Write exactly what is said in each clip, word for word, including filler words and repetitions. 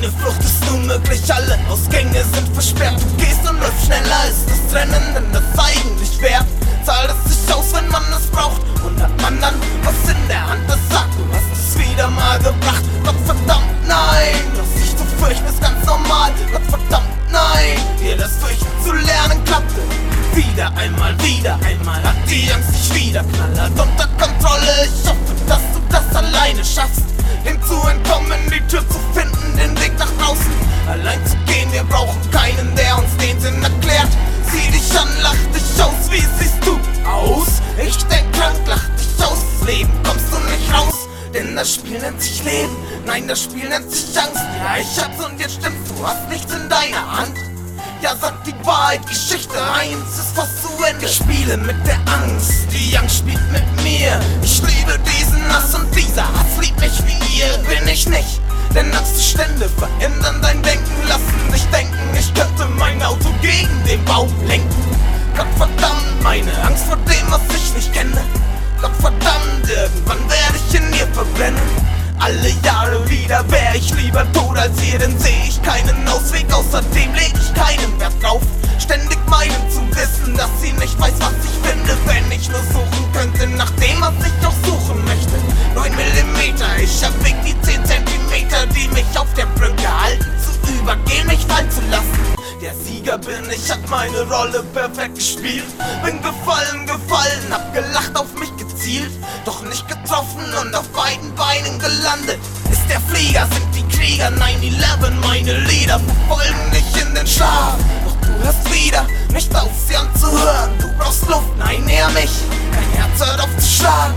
Keine Flucht ist nun möglich, alle Ausgänge sind versperrt. Du gehst und läufst schneller, ist das Rennen denn das eigentlich wert? Zahlt es sich aus, wenn man es braucht? Und hat man dann was in der Hand, das sagt, du hast es wieder mal gebracht. Gott verdammt nein, was sich zu fürchten ist ganz normal. Gott verdammt nein, dir das Fürchten zu lernen klappte. Wieder einmal, wieder einmal hat die Angst dich wieder knallhart unter Kontrolle. Ich hoffe, dass du das alleine schaffst, dem zu entkommen, die Tür zu finden, den Weg nach draußen allein zu gehen. Wir brauchen keinen, der uns den Sinn erklärt. Sieh dich an, lach dich aus, wie siehst du aus? Ich denk krank, lach dich aus, das Leben kommst du nicht raus. Denn das Spiel nennt sich Leben, nein, das Spiel nennt sich Angst. Ja, ich hab's und jetzt stimmt's, du hast nichts in deiner Hand. Ja, sag die Wahrheit, Geschichte eins ist fast zu Ende. Ich spiele mit der Angst, die Angst spielt mit mir. Ich liebe diesen Hass und dieser Hass liebt mich wie ihr. Bin ich nicht, denn Angststände verändern dein Denken, lassen dich denken, ich könnte mein Auto gegen den Baum lenken. Gott verdammt, meine Angst vor dem, was ich nicht kenne. Gott verdammt, irgendwann werde ich in ihr verbrennen. Alle Jahre wieder wär ich lieber tot als ihr, denn seh ich keinen Ausweg, außerdem leg ich keinen Wert drauf. Ständig meinen zu wissen, dass sie nicht weiß, was ich finde, wenn ich nur suchen könnte nach dem, was ich auch suchen möchte. Neun Millimeter, ich erwäg die zehn Zentimeter, die mich auf der Brücke halten, zu übergehen, mich fallen zu lassen. Der Sieger bin ich, hab meine Rolle perfekt gespielt. Bin gefallen, gefallen, hab gelacht, auf mich gezielt, doch nicht getroffen und auf beiden Beinen gelandet. Ist der Flieger, sind die Krieger, nine eleven, meine Lieder verfolgen dich in den Schlaf. Doch du hörst wieder nicht auf, sie anzuhören. Du brauchst Luft, nein, eher mich. Dein Herz hört auf zu schlagen.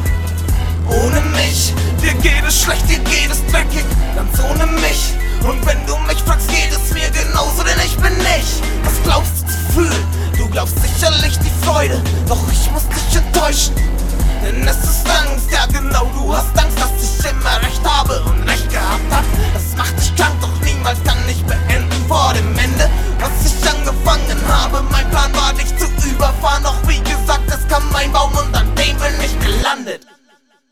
Ohne mich, dir geht es schlecht, dir geht es dreckig, ganz ohne mich. Und wenn du mich fragst, geht es mir genauso, denn ich bin nicht. Was glaubst du zu fühlen? Du glaubst sicherlich die Freude, doch ich muss dich enttäuschen. Denn es ist Angst, ja genau, du hast